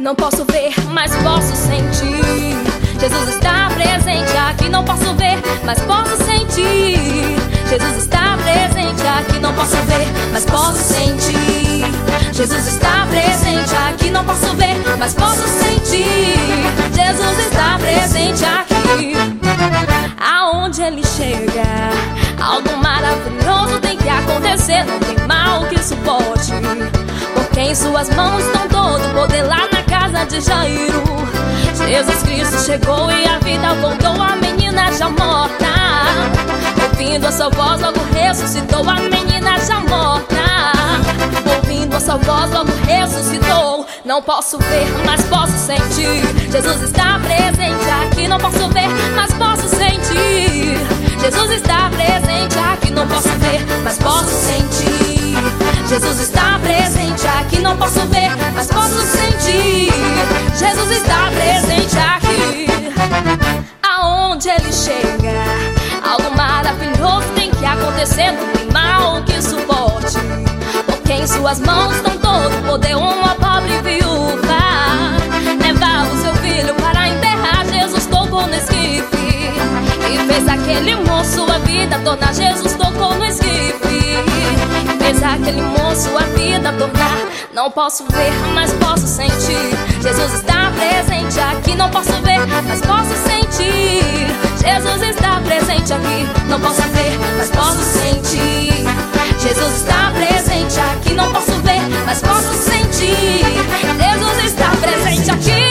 Não posso ver, mas posso sentir. Jesus está presente aqui. Não posso ver, mas posso sentir. Jesus está presente aqui. Não posso ver, mas posso sentir. Jesus está presente aqui. Não posso ver, mas posso sentir. Jesus está presente aqui. Aonde Ele chega, algo maravilhoso tem que acontecer. Não tem mal que suporte, porque em suas mãos estão todo o poder. Lá na casa de Jairo, Jesus Cristo chegou e a vida voltou. A menina já morta, ouvindo a sua voz, logo ressuscitou. A menina já morta, ouvindo a sua voz, logo ressuscitou. Não posso ver, mas posso sentir. Jesus está presente aqui. Não posso ver, mas posso sentir. Jesus está presente aqui. Não posso ver, mas posso sentir. Jesus está presente aqui. Não posso ver, mas posso sentir. Jesus está presente aqui. Aonde Ele chega, algo maravilhoso tem que acontecer. Não tem mal que suporte, porque em suas mãos estão todo o poder. Uma pobre viúva levava o seu filho para enterrar. Jesus tocou no esquife e fez aquele moço a vida tornar. Jesus tocou no esquife e fez aquele moço a vida tornar. Não posso ver, mas posso sentir. Jesus está presente aqui. Não posso ver, mas posso sentir. Jesus está presente aqui. Não posso ver, mas posso sentir. Jesus está presente aqui. Não posso ver, mas posso sentir. Jesus está presente aqui.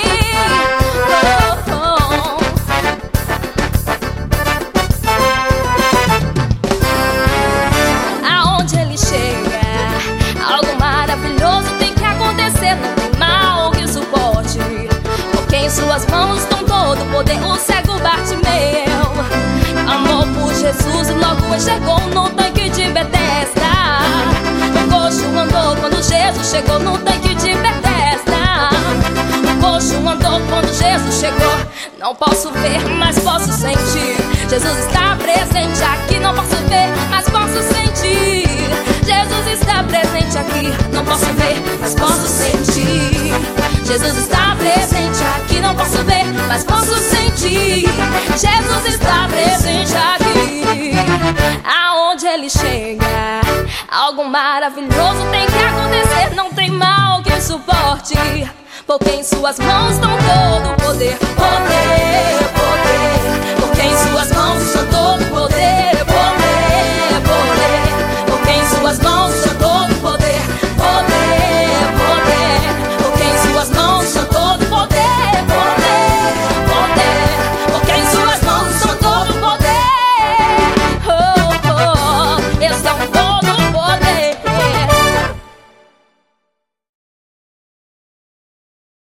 Oh, oh. Aonde Ele chega, algo maravilhoso tem que acontecer. Não tem mal que suporte, porque em suas mãos estão todo o poder. O cego Bartimeu amou por Jesus e logo chegou no tanque de Betesda. O coxo andou quando Jesus chegou no tanque de Betesda. O coxo andou quando Jesus chegou. Não posso ver, mas posso sentir. Jesus está presente aqui. Não posso ver, mas posso sentir. Jesus está presente aqui. Não posso ver, mas posso sentir. Jesus está presente aqui. Não posso ver, mas posso sentir. Jesus está presente aqui. Aonde Ele chega, algo maravilhoso tem que acontecer. Não tem mal que suporte, porque em suas mãos estão todo o poder.